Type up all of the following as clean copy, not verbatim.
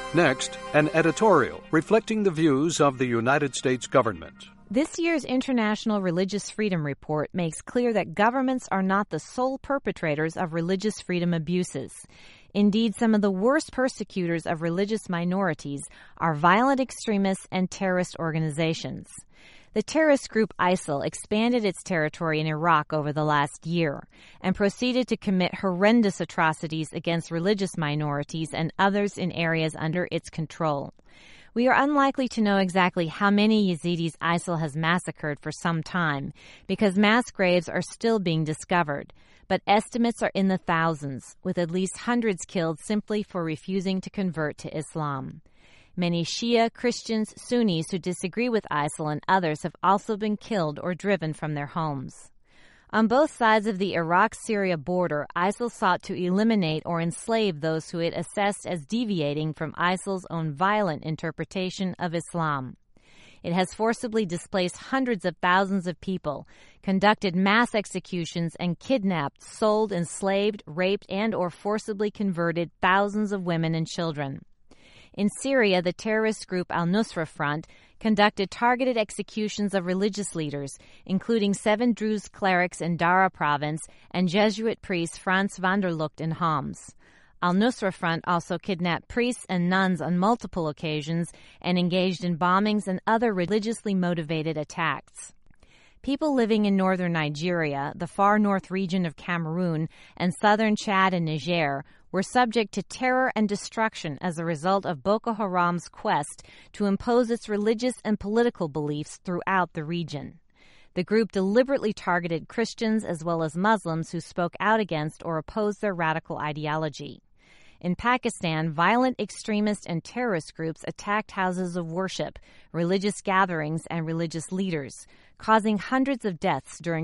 Next, an editorial reflecting the views of the United States government. This year's International Religious Freedom Report makes clear that governments are not the sole perpetrators of religious freedom abuses. Indeed, some of the worst persecutors of religious minorities are violent extremists and terrorist organizations. The terrorist group ISIL expanded its territory in Iraq over the last year and proceeded to commit horrendous atrocities against religious minorities and others in areas under its control. We are unlikely to know exactly how many Yazidis ISIL has massacred for some time because mass graves are still being discovered, but estimates are in the thousands, with at least hundreds killed simply for refusing to convert to Islam. Many Shia, Christians, Sunnis who disagree with ISIL and others have also been killed or driven from their homes. On both sides of the Iraq-Syria border, ISIL sought to eliminate or enslave those who it assessed as deviating from ISIL's own violent interpretation of Islam. It has forcibly displaced hundreds of thousands of people, conducted mass executions, and kidnapped, sold, enslaved, raped, and or forcibly converted thousands of women and children. In Syria, the terrorist group Al-Nusra Front conducted targeted executions of religious leaders, including 7 Druze clerics in Dara province and Jesuit priest Franz van der Lugt in Homs. Al-Nusra Front also kidnapped priests and nuns on multiple occasions and engaged in bombings and other religiously motivated attacks. People living in northern Nigeria, the far north region of Cameroon, and southern Chad and Niger were subject to terror and destruction as a result of Boko Haram's quest to impose its religious and political beliefs throughout the region. The group deliberately targeted Christians as well as Muslims who spoke out against or opposed their radical ideology. In Pakistan, violent extremist and terrorist groups attacked houses of worship, religious gatherings, and religious leaders, causing hundreds of deaths during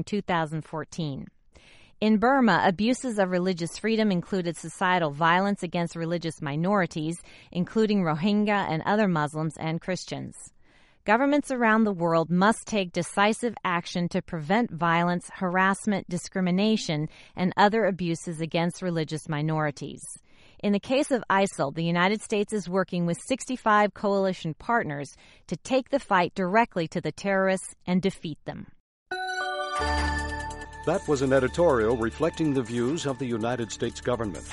2014. In Burma, abuses of religious freedom included societal violence against religious minorities, including Rohingya and other Muslims and Christians. Governments around the world must take decisive action to prevent violence, harassment, discrimination, and other abuses against religious minorities. In the case of ISIL, the United States is working with 65 coalition partners to take the fight directly to the terrorists and defeat them. That was an editorial reflecting the views of the United States government.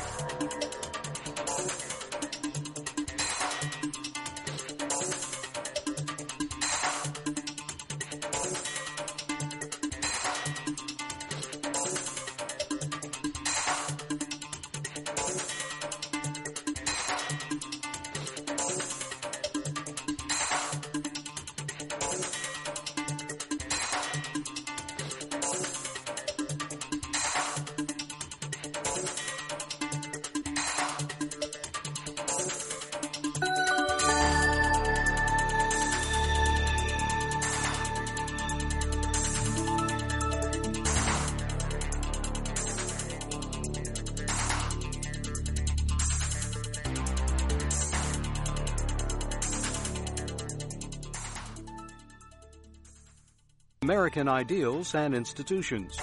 American ideals and institutions.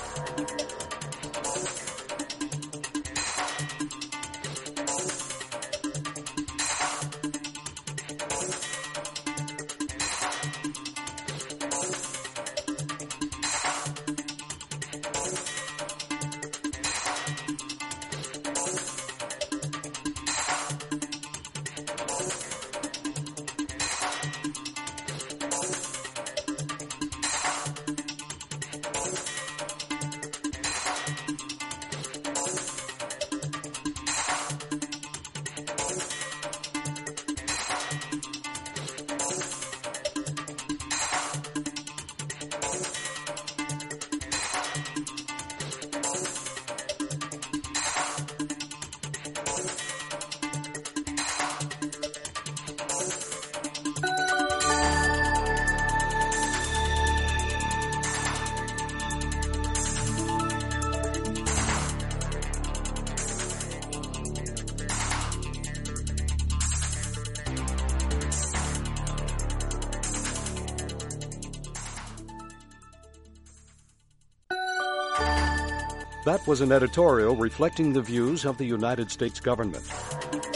That was an editorial reflecting the views of the United States government.